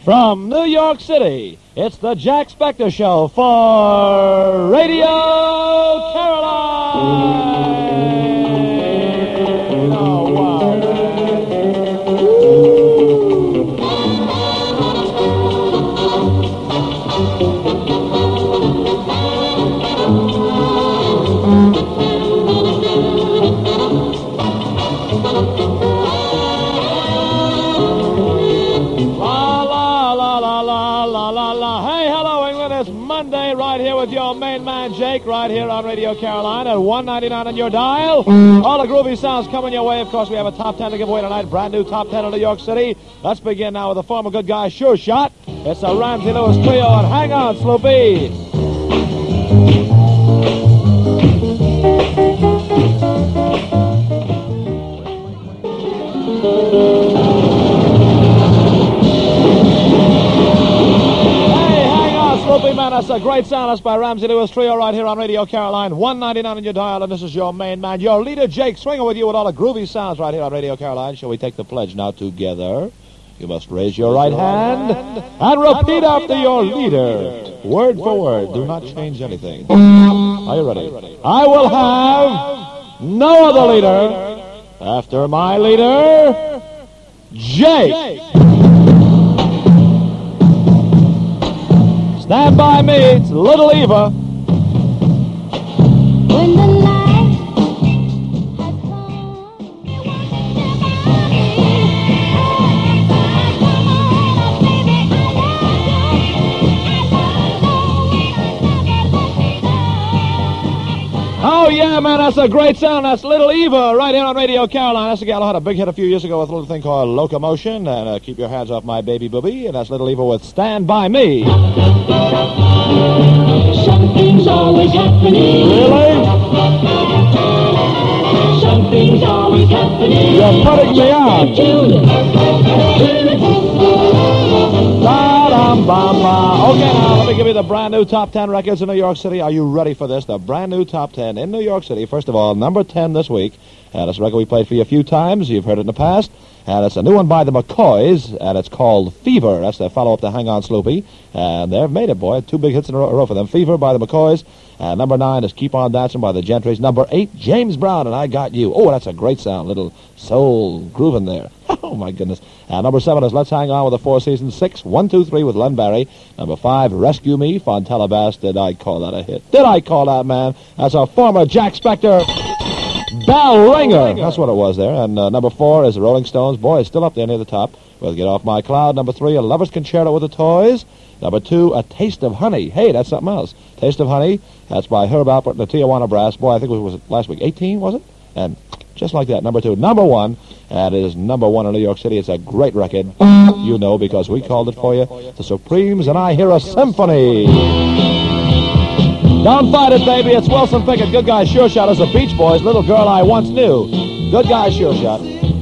From New York City, it's the Jack Spector Show for Radio Caroline. Oh, wow. Monday, right here with your main man, Jake, right here on Radio Caroline at 199 on your dial. All the groovy sounds coming your way. Of course, we have a top 10 to give away tonight, brand new top 10 in New York City. Let's begin now with the former good guy, Sure Shot. It's the Ramsey Lewis Trio, and hang on, Sloopy. Man, that's a great sound. That's by Ramsey Lewis Trio right here on Radio Caroline. 199 on your dial, and this is your main man, your leader, Jake, swinging with you with all the groovy sounds right here on Radio Caroline. Shall we take the pledge now together? You must raise your right hand and repeat after your leader, word for word. Do not change anything. Are you ready? I will have no other leader after my leader, Jake. Stand by me, it's Little Eva. When the night has come, oh yeah, man, that's a great sound. That's Little Eva right here on Radio Caroline. That's a gal who had a big hit a few years ago with a little thing called Locomotion and Keep Your Hands Off My Baby Booby. And that's Little Eva with Stand By Me. something's always happening. Really? Something's always happening. You're putting me on. Okay, now let me give you the brand new top 10 records in New York City. Are you ready for this? The brand new top 10 in New York City. First of all, number 10 this week. That's a record we played for you a few times. You've heard it in the past. And it's a new one by the McCoys, and it's called Fever. That's their follow-up to Hang On Sloopy. And they've made it, boy. 2 big hits in a row for them. Fever by the McCoys. And number 9 is Keep On Dancing by the Gentrys. Number 8, James Brown and I Got You. Oh, that's a great sound. Little soul groove in there. Oh, my goodness. And number 7 is Let's Hang On with the Four Seasons. 6, 1, 2, 3 with Len Barry. Number 5, Rescue Me, Fontella Bass. Did I call that a hit? Did I call that, man? That's a former Jack Spector bell ringer. That's what it was there. And number 4 is the Rolling Stones. Boy, it's still up there near the top. We'll Get Off My Cloud. Number 3, A Lover's Concerto with the Toys. Number 2, A Taste of Honey. Hey, that's something else. Taste of Honey. That's by Herb Alpert and the Tijuana Brass. Boy, I think it was last week. 18, was it? And just like that. Number 2. Number 1. That is number 1 in New York City. It's a great record. You know, because we called it for you. The Supremes and I Hear a Symphony. Don't fight it, baby. It's Wilson Pickett. Good Guy Sure Shot as the Beach Boys. Little Girl I Once Knew. Good Guy Sure Shot.